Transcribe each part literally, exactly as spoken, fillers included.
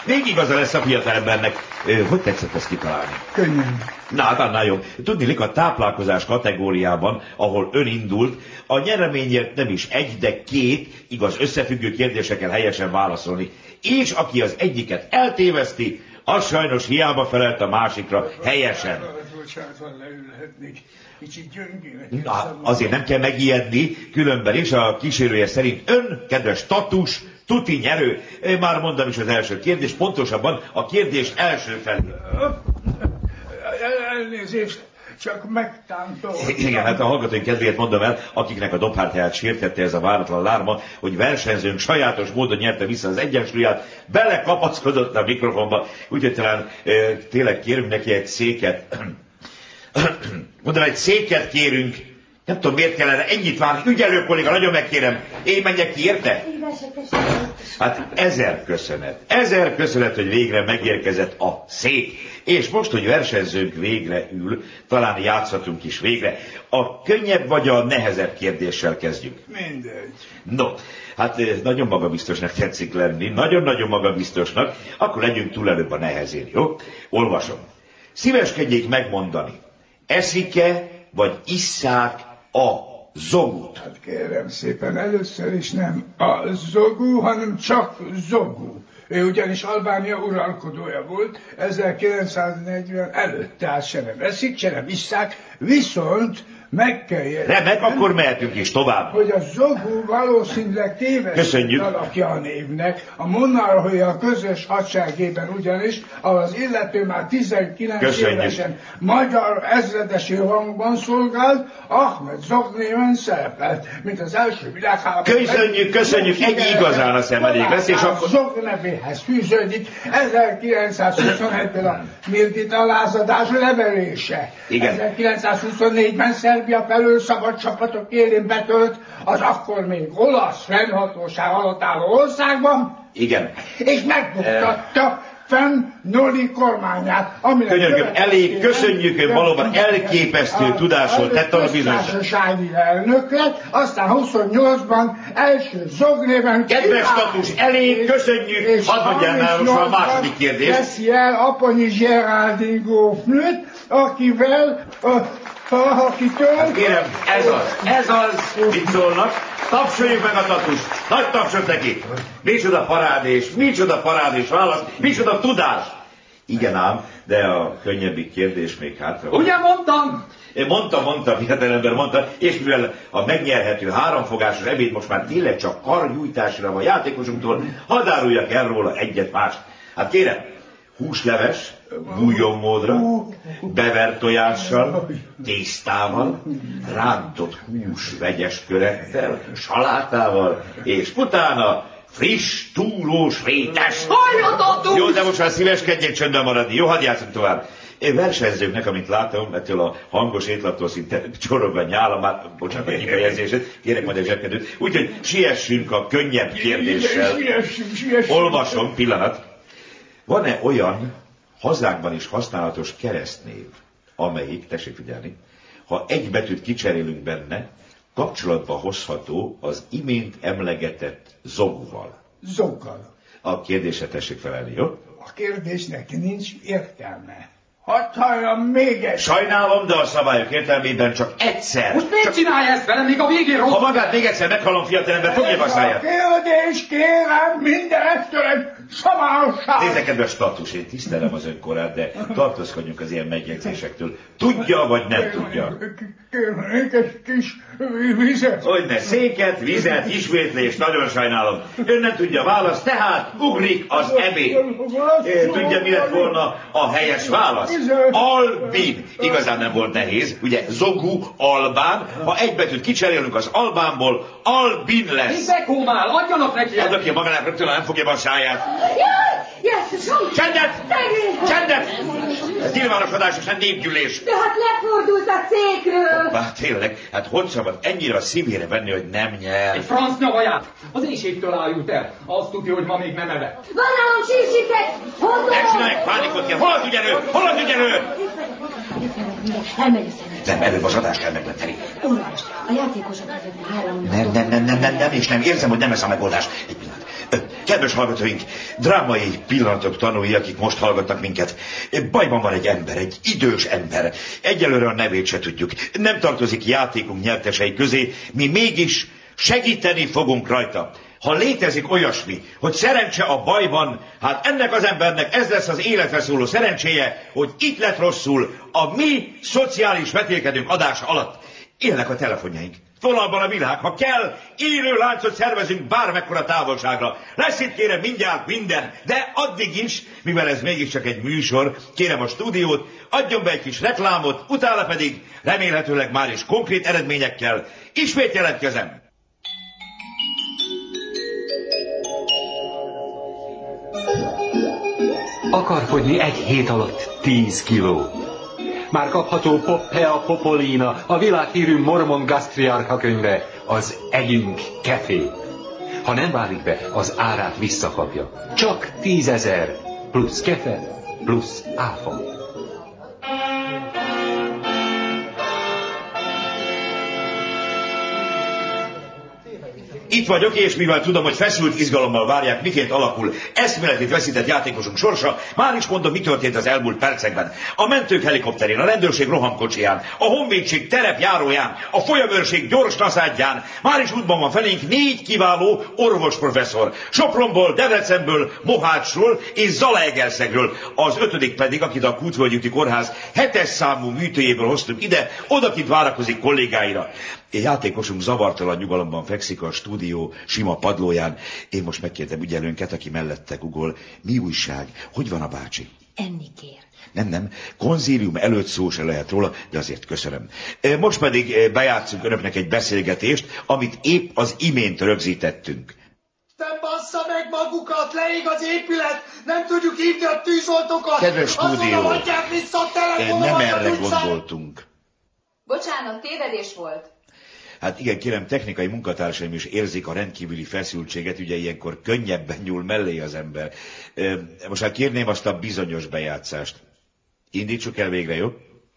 Még igaza lesz a fiatalembernek. Hogy tetszett ezt kitalálni? Könnyen. Na, hát annál jobb. Tudniillik, a táplálkozás kategóriában, ahol ön indult, a nyereményért nem is egy, de két, igaz, összefüggő kérdésekkel helyesen válaszolni. És aki az egyiket eltéveszti, az sajnos hiába felelt a másikra helyesen. Na, azért nem kell megijedni, különben is a kísérője szerint ön, kedves tatus, tuti nyerő. Én már mondom is az első kérdés, pontosabban a kérdés első felé. Elnézést, csak megtántoltam. Igen, hát a hallgatóink kedvéért mondom el, akiknek a dobhártyáját sértette ez a váratlan lárma, hogy versenyzőnk sajátos módon nyerte vissza az egyensúlyát, belekapaszkodott a mikrofonba, úgyhogy talán e, tényleg kérünk neki egy széket. Mondom, egy széket kérünk. Nem tudom, miért kellene ennyit várni. Ügyelő kolléga, nagyon megkérem. Én menjek ki, érte? Hát ezer köszönet. Ezer köszönet, hogy végre megérkezett a szék. És most, hogy versenyzőnk végre ül, talán játszhatunk is végre. A könnyebb vagy a nehezebb kérdéssel kezdjük? Mindegy. No, hát nagyon magabiztosnak tetszik lenni. Nagyon-nagyon magabiztosnak. Akkor legyünk túl előbb a nehezén, jó? Olvasom. Szíveskedjék megmondani. Eszik-e, vagy isszák a zogut? Hát kérem szépen, először is nem a zogú, hanem csak zogú. Ő ugyanis Albánia uralkodója volt, ezerkilencszáznegyven előtt, tehát se nem eszik, se nem isszák, viszont meg kell jelezni. Remek, akkor mehetünk is tovább. Hogy a zogú valószínűleg téves alakja a névnek, a monarchia közös hadseregében ugyanis, ahol az illető már tizenkilenc Köszönjük. évesen magyar ezredesi rangban szolgált, Ahmed Zog néven szerepelt, mint az első világháború. Köszönjük, köszönjük, egy igazán a szem elég lesz, és akkor... Zog nevéhez fűződik ezerkilencszázhuszonegyben a Mirtita lázadás leverése. Igen. ezerkilencszázhuszonnégyben Szerbia felől szabad csapatok élén betölt az akkor még olasz fennhatóság alatt álló országban. Igen. És megbuktatta fenn Noli kormányát, aminek... Könyörgöm, elég, köszönjük, ön valóban elképesztő tudásról tett a bizonysági elnök lett, aztán huszonnyolcban első Zog néven... Kedves status, elég, köszönjük, hadd mondjál nálunk a második kérdés. Veszi el Aponyi Geraldine grófnőt, akivel... A, akitől... Hát kérem, ez az, ez az, mit szólnak? Tapsoljuk meg a tatust, nagy tapsot neki. Micsoda parádés, micsoda parádés válasz, micsoda tudás. Igen ám, de a könnyebbik kérdés még hátra. Ugye mondtam? Én mondtam, mondtam, fiatalember mondta, és mivel a megnyerhető háromfogásos ebéd most már tényleg csak karnyújtásra van játékosunktól, hadd áruljak el róla egyet mást. Hát kérem, húsleves, bújjonmódra, bevert tojással, tésztával, rántott hús vegyes körettel, salátával, és utána friss, túlós rétes. Halljatok! Jó, de most már szíveskedjék csöndben maradni. Jó, hadd játszunk tovább. Én versenyzőknek, amit látom, ettől a hangos étlattól szinte csorog a nyála, már, bocsánat, a kifejezését, kérek majd egy zsebkedőt. Úgyhogy siessünk a könnyebb kérdéssel. Siessünk, siessünk. Olvasom, pillanat. Van-e olyan hazánkban is használatos keresztnév, amelyik, tessék figyelni, ha egy betűt kicserélünk benne, kapcsolatba hozható az imént emlegetett zoguval? Zoggal. A kérdésre tessék felelni, jó? A kérdésnek nincs értelme. Hadd halljam még egy. Sajnálom, de a szabályok értelmében csak egyszer. Most miért csak... csinálja ezt velem, még a végén rossz? Ha magát még egyszer meghallom, fiatalember, fogja a száját. Kérdés, kérem, mindenettől egy szabályoság. Nézze, kedves status, én tisztelem az önkorát, de tartózkodjunk az ilyen megjegyzésektől. Tudja, vagy nem tudja? Kérnék egy kis vizet. Hogyne, széket, vizet, ismétlést, nagyon sajnálom. Ön nem tudja a választ, tehát ugrik az ebéd. Tudja, mi lett volna a helyes válasz? Albin. Igazán nem volt nehéz, ugye Zogu, Albán. Ha egy betűt kicserélünk az Albánból, Albin lesz. Szekómál, adjanak neki! Adja ki a magának, rögtön nem fogja be a sáját. Csendet! Csendet! Csendet! Ez nyilvánosodás és nem népgyűlés. De hát lefordult a székről. Bár tényleg, hát hogy szabad ennyire a szívére venni, hogy nem nyer? Egy franc nyavaját! Az éjségtől ájult el. Azt tudja, hogy ma még nem evett. Van nálam sírsike! Hozom! Ne csinálják pánikot, kell. Hol az ügyelő? Hol az ügyelő? Elmegy a szemet. Nem, előbb az adást kell megmenteni. Olvasd, a játékosok között három... Nem, nem, nem, nem, nem, nem, és nem érzem, hogy nem ez a megoldás. Egy pillanat. Kedves hallgatóink, drámai pillanatok tanúi, akik most hallgatnak minket. Bajban van egy ember, egy idős ember. Egyelőre a nevét se tudjuk. Nem tartozik játékunk nyertesei közé, mi mégis segíteni fogunk rajta. Ha létezik olyasmi, hogy szerencse a bajban, hát ennek az embernek ez lesz az életre szóló szerencséje, hogy itt lett rosszul a mi szociális vetélkedőnk adása alatt. Élnek a telefonjaink. Vonalban a világ, ha kell, élő láncot szervezünk bármekkora távolságra. Lesz itt kérem mindjárt minden, de addig is, mivel ez mégiscsak egy műsor, kérem a stúdiót, adjon be egy kis reklámot, utána pedig remélhetőleg már is konkrét eredményekkel ismét jelentkezem. Akar fogyni egy hét alatt tíz kiló. Már kapható Poppea Popolina, a világhírű mormon gasztriárka könyve, az Együnk Kefé. Ha nem válik be, az árát visszakapja. Csak tízezer, plusz kefe, plusz áfa. Itt vagyok, és mivel tudom, hogy feszült izgalommal várják, miként alakul eszméletét veszített játékosunk sorsa, már is mondom, mi történt az elmúlt percekben. A mentők helikopterén, a rendőrség rohamkocsiján, a honvédség terepjáróján, a folyamőrség gyors naszádján, már is útban van felénk négy kiváló orvosprofesszor. Sopronból, Debrecenből, Mohácsról és Zalaegerszegről. Az ötödik pedig, akit a Kútvölgyi Kórház hetes számú műtőjéből hoztunk ide, odakint várakozik kollégáira. A játékosunk zavartalan nyugalomban fekszik a stúdió sima padlóján. Én most megkértem ügyelőnket, aki mellette gugol. Mi újság? Hogy van a bácsi? Enni kér. Nem, nem. Konzílium előtt szó se lehet róla, de azért köszönöm. Most pedig bejátszunk önöknek egy beszélgetést, amit épp az imént rögzítettünk. Te bassza meg magukat, leég az épület, nem tudjuk hívni a tűzoltókat. Kedves stúdió, vissza a nem erre gondoltunk. Bocsánat, tévedés volt. Hát igen, kérem, technikai munkatársaim is érzik a rendkívüli feszültséget, ugye ilyenkor könnyebben nyúl mellé az ember. Most hát kérném azt a bizonyos bejátszást. Indítsuk el végre, jó?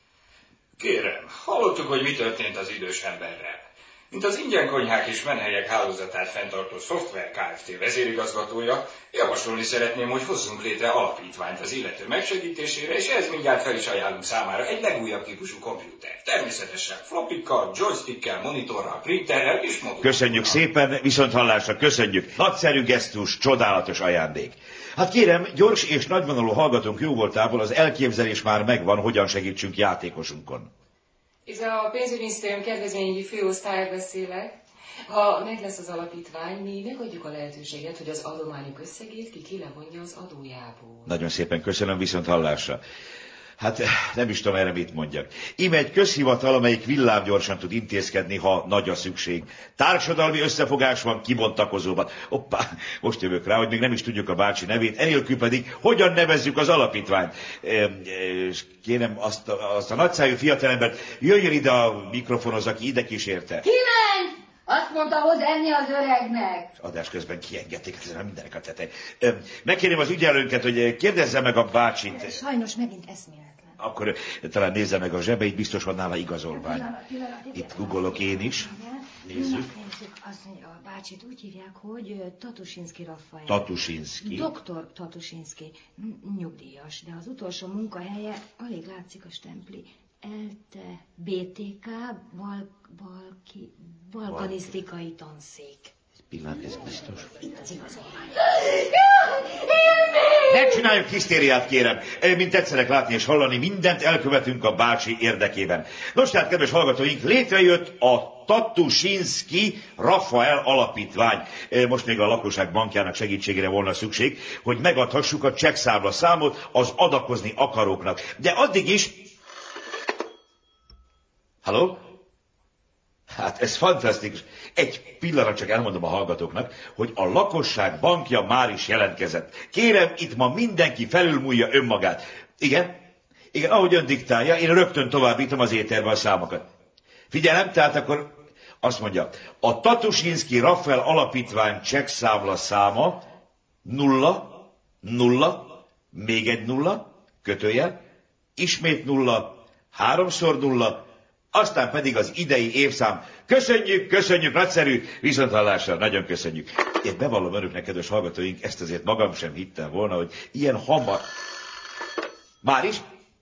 Kérem, hallottuk, hogy mi történt az idős emberrel. Mint az ingyenkonyhák és menhelyek hálózatát fenntartó Szoftver Kft. Vezérigazgatója, javasolni szeretném, hogy hozzunk létre alapítványt az illető megsegítésére, és ehhez mindjárt fel is ajánlunk számára egy legújabb típusú kompjúter. Természetesen flopikkal, joystickkel, monitorral, printerrel és modulral. Köszönjük szépen, viszont hallásra köszönjük. Nagyszerű gesztus, csodálatos ajándék. Hát kérem, gyors és nagyvonalú hallgatónk jóvoltából az elképzelés már megvan, hogyan segítsünk játékosunkon. Ez a pénzügyminisztérium kedvezményügyi főosztályát beszélek. Ha meg lesz az alapítvány, mi megadjuk a lehetőséget, hogy az adományok összegét ki ki levonja az adójából. Nagyon szépen köszönöm, viszont hallásra. Hát nem is tudom erre mit mondjak. Íme egy közhivatal, amelyik villámgyorsan tud intézkedni, ha nagy a szükség. Társadalmi összefogás van kibontakozóban. Hoppá, most jövök rá, hogy még nem is tudjuk a bácsi nevét, enélkül pedig hogyan nevezzük az alapítványt. És kérem azt a, azt a nagyszájú fiatalembert, jöjjön ide a mikrofonhoz, aki ide kísérte. Kiment! Azt mondta, hoz enni az öregnek. Adás közben kiengedték, ez nem mindenek a tetej. Megkérném az ügyelőnket, hogy kérdezze meg a bácsit. Sajnos megint eszméletlen. Akkor talán nézze meg a zsebeit, biztos van nála igazolvány. Itt googolok én is. Nézzük. Azt mondja, a bácsit úgy hívják, hogy Tatusinski Rafael. Tatusinski. Doktor Tatusinski. Nyugdíjas, de az utolsó munkahelye, alig látszik a stempli. ELTE, bé té ká, Bal, Balki, Balkanisztikai Tanszék. Pillanat, ez biztos. Itt az igazolvány. Ne csináljuk hisztériát, kérem. Mint tetszenek látni és hallani, mindent elkövetünk a bácsi érdekében. Nos, tehát, kedves hallgatóink, létrejött a Tatusinski Rafael alapítvány. Most még a lakosság bankjának segítségére volna szükség, hogy megadhassuk a csekkszámla számot az adakozni akaróknak. De addig is... Halló? Hát ez fantasztikus. Egy pillanat csak elmondom a hallgatóknak, hogy a lakosság bankja már is jelentkezett. Kérem, itt ma mindenki felülmúlja önmagát. Igen? Igen, ahogy ön diktálja, én rögtön továbbítom az éterbe a számokat. Figyelem, tehát akkor azt mondja, a Tatusinski Rafael alapítvány csekkszámla száma nulla, nulla, még egy nulla, kötőjel, ismét nulla, háromszor nulla, aztán pedig az idei évszám Köszönjük, köszönjük, nagyszerű, viszonthallásra, nagyon köszönjük. Én bevallom önöknek, kedves hallgatóink, ezt azért magam sem hittem volna, hogy ilyen hamar... Már is?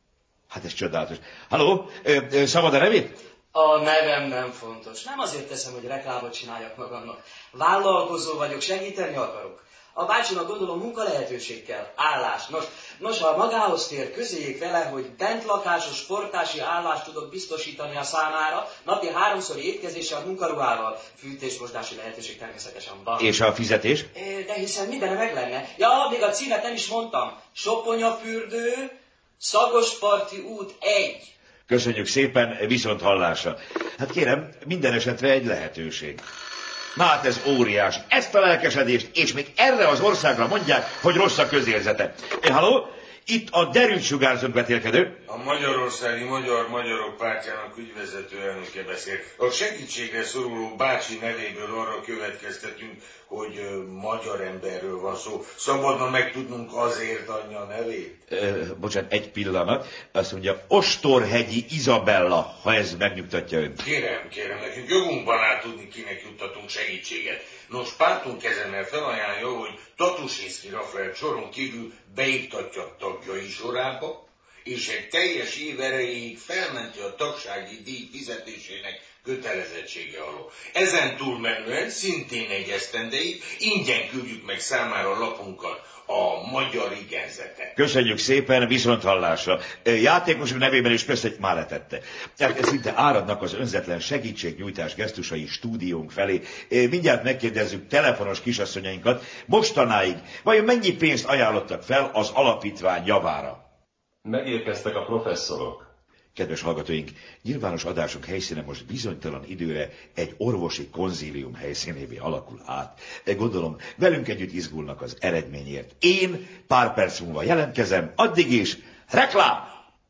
Hát ez csodálatos. Halló, szabad a nevét? A nevem nem fontos. Nem azért teszem, hogy reklámot csináljak magamnak. Vállalkozó vagyok, segíteni akarok. A bácsinak gondolom munkalehetőség kell, állás. Nos, nos, ha magához tér, közéjék vele, hogy bentlakásos sportási állást tudok biztosítani a számára, napi háromszor étkezéssel, munkaruhával, fűtésmosdási lehetőség természetesen van. És a fizetés? De hiszen minden meg lenne. Ja, még a címet nem is mondtam. Soponyafürdő, Szagosparti út egy. Köszönjük szépen, viszont hallásra. Hát kérem, minden esetre egy lehetőség. Na hát ez óriás. Ezt a lelkesedést, és még erre az országra mondják, hogy rossz a közérzete. É, halló? Itt a derűt sugárzónk vetélkedő. A Magyarországi Magyar Magyarok Pártjának ügyvezető elnöke beszél. A segítségre szoruló bácsi nevéből arra következtetünk, hogy uh, magyar emberről van szó. Szabadna megtudnunk azért anyja nevét? Uh, bocsánat, egy pillanat. Azt mondja, Ostorhegyi Izabella, ha ez megnyugtatja önt. Kérem, kérem, nekünk jogunkban áll tudni, kinek juttatunk segítséget. Nos, pártunk ezennel felajánlja, hogy Tatusinszky Rafael soron kívül beiktatja a tagjai sorába, és egy teljes év erejéig felmenti a tagsági díj fizetésének kötelezettsége alól. Ezen túlmenően szintén egy esztendeig ingyen küldjük meg számára a lapunkat, a magyar igenzetet. Köszönjük szépen, viszonthallásra. Játékosok nevében is köszönjük, már letette. Szinte áradnak az önzetlen segítségnyújtás gesztusai stúdiónk felé. Mindjárt megkérdezzük telefonos kisasszonyainkat, mostanáig vajon mennyi pénzt ajánlottak fel az alapítvány javára? Megérkeztek a professzorok. Kedves hallgatóink, nyilvános adásunk helyszíne most bizonytalan időre egy orvosi konzílium helyszínévé alakul át. Gondolom, velünk együtt izgulnak az eredményért. Én pár perc múlva jelentkezem, addig is reklám!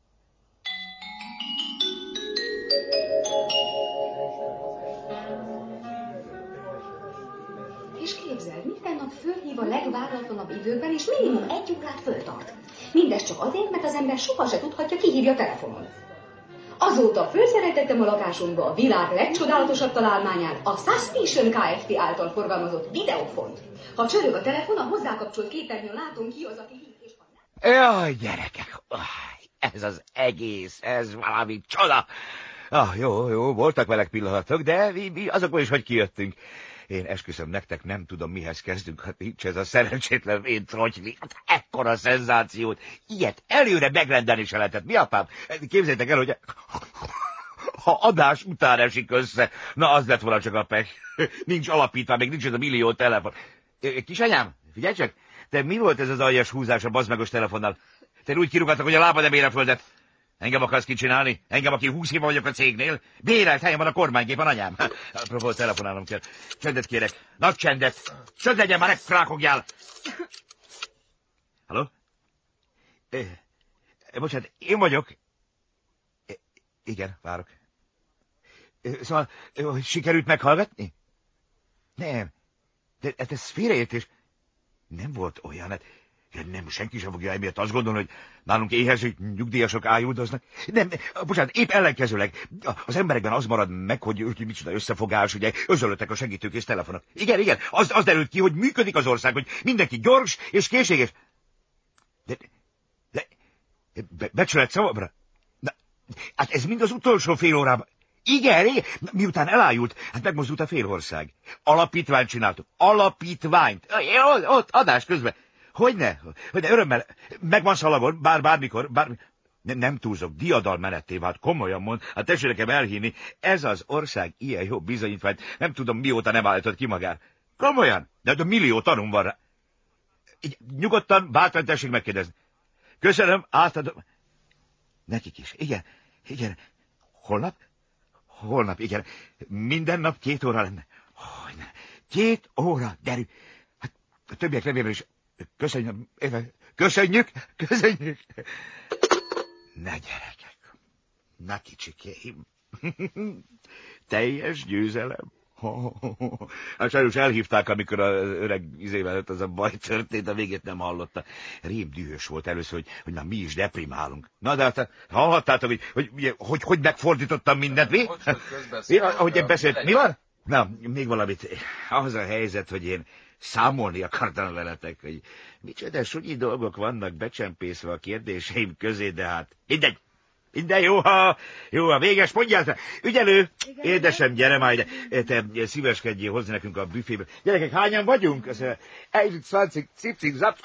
És képzeld, minden nap fölhív a legváratlanabb időben, és minimum egy órát föltart. Mindez csak azért, mert az ember soha se tudhatja, ki hívja a telefonon. Azóta fölszereltettem a lakásunkba a világ legcsodálatosabb találmányát, a Suspicion Kft. Által forgalmazott videófont. Ha csörög a telefon, a hozzákapcsolt képernyőn látom ki az, aki hív, és ha nem... Jaj, gyerekek, ez az egész, ez valami csoda. Ah, jó, jó, voltak velek pillanatok, de mi, mi azokból is, hogy kijöttünk. Én esküszöm nektek, nem tudom, mihez kezdünk, hát nincs ez a szerencsétlen véntrotyli. Hát ekkora szenzációt, ilyet előre megrendelni se lehetett. Mi apám? Képzeljétek el, hogy ha adás után esik össze, na az lett volna csak a pek. Nincs alapítva, még nincs ez a millió telefon. Kisanyám, figyelj csak, te mi volt ez az aljas húzás a bazmegos telefonnal? Te úgy kirúgáltak, hogy a lábad nem ér a földet. Engem akarsz kicsinálni? Engem, aki húsz éve vagyok a cégnél? Bérelt helyen van a kormánygépen, anyám. Apropó, telefonálnom kell. Csendet kérek. Nagy csendet. Csönd legyen, már megfrákogjál. Halló? Eh, bocsánat, én vagyok. Eh, igen, várok. Eh, szóval, eh, sikerült meghallgatni? Nem. De hát ez félreértés. Nem volt olyan, hát... Nem, senki sem fogja emiatt azt gondolni, hogy nálunk éhező nyugdíjasok ájuldoznak. Nem, bocsánat, épp ellenkezőleg. Az emberekben az marad meg, hogy, hogy micsoda összefogás, ugye, özöllöttek a segítőkész telefonok. Igen, igen, az, az derült ki, hogy működik az ország, hogy mindenki gyors és készséges. De, de, be, becsület szavamra? Na, hát ez mind az utolsó fél órában. Igen, igen, miután elájult, hát megmozdult a fél ország. Alapítványt csináltuk. Alapítványt. Ott, ott, adás közben. Hogyne? Hogyne, örömmel. Megvan szalagon, bár bármikor, bár... Nem, nem túlzok, diadalmenetté vált, komolyan mond, hát tessék nekem elhinni, ez az ország ilyen jó bizonyítványt, nem tudom mióta nem állított ki magát. Komolyan? De, de millió tanum van rá. Így, nyugodtan, bátran tessék megkérdezni. Köszönöm, átadom. Nekik is, igen, igen. Holnap? Holnap, igen. Minden nap két óra lenne. Hogyne. Két óra, derű. Hát a többiek nevében is. Köszönjük, köszönjük, köszönjük. Ne gyerekek, ne kicsikéim. Teljes győzelem. Hát sajnos elhívták, amikor az öreg izével ez a baj történt, a végét nem hallotta. Rém dühös volt először, hogy, hogy már mi is deprimálunk. Na de hát hallhattátok, hogy hogy, hogy, hogy megfordítottam mindent, mi? mi ahogy én beszélt, mi van? Na, még valamit. Az a helyzet, hogy én számolni akartam veletek, hogy micsoda sunyi dolgok vannak becsempészve a kérdéseim közé, de hát mindegy. Minden jó, ha, jó, ha véges, mondjál, ügyelő, igen, édesem, gyere már ide, te szíveskedjél hozni nekünk a büfébe. Gyerekek, hányan vagyunk? Egy, szvancig, cipcig, zap...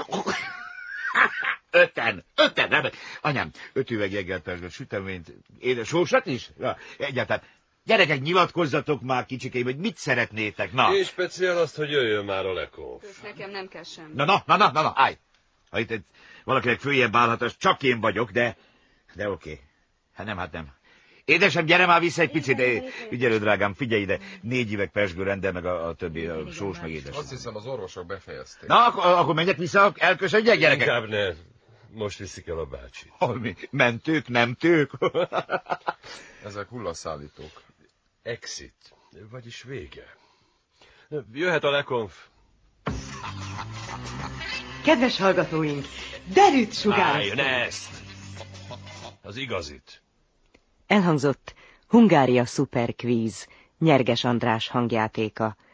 Öten, öten, nem, anyám, öt üveg jeggelperzsgött süteményt, édes sósat is? Ja, egyáltalán. Gyerekek, nyilatkozzatok már kicsikém, hogy mit szeretnétek, na. Én speciál azt, hogy jöjjön már a lekonf. Kösz, nekem nem kell semmi. Na, na, na, na, na, na, állj. Ha itt egy, valakinek följebb állhat, az csak én vagyok, de, de oké. Okay. Hát nem, hát nem. Édesem, gyere már vissza egy picit. Ügyelő, drágám, figyelj ide. Négy üveg pesgő rendel, meg a, a többi, a sós, meg édes. Azt hiszem, az orvosok befejezték. Na, akkor, akkor menjek vissza, elköszönjek, gyerekek. Inkább ne. Most viszik el a bácsit. Ami, mentők, nem tők. Ezek hullaszállítók. Exit, vagyis vége. Jöhet a lekonf. Kedves hallgatóink, derűt sugároztunk. Álljon ezt! Az igazit. Elhangzott Hungária Super Quiz, Nyerges András hangjátéka.